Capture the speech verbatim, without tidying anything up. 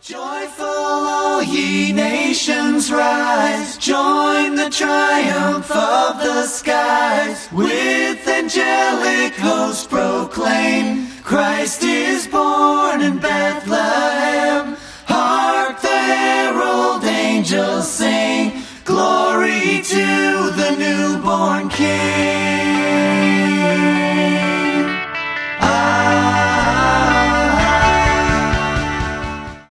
Joyful all ye nations rise, join the triumph of the skies, with angelic hosts proclaim, Christ is born in Bethlehem.